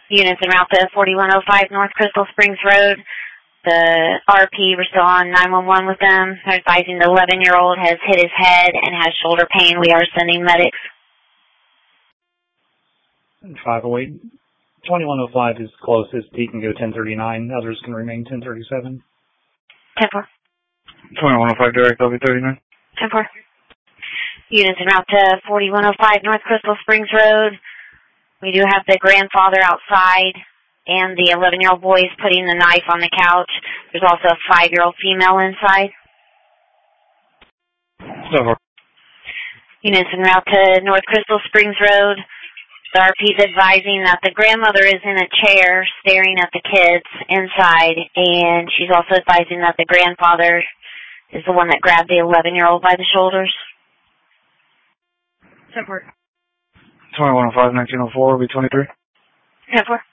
Units en route to 4105 North Crystal Springs Road. The RP, we're still on 911 with them. They're advising the 11-year-old has hit his head and has shoulder pain. We are sending medics. 508. 2105 is closest. He can go 1039. Others can remain 1037. 10-4. 2105 direct, I'll be 39. 10-4. Units en route to 4105 North Crystal Springs Road. We do have the grandfather outside, and the 11-year-old boy is putting the knife on the couch. There's also a 5-year-old female inside. 10-4. Units en route to North Crystal Springs Road. The RP is advising that the grandmother is in a chair staring at the kids inside, and she's also advising that the grandfather is the one that grabbed the 11-year-old by the shoulders. Support. 2105, 1904 will be 23. 10-4.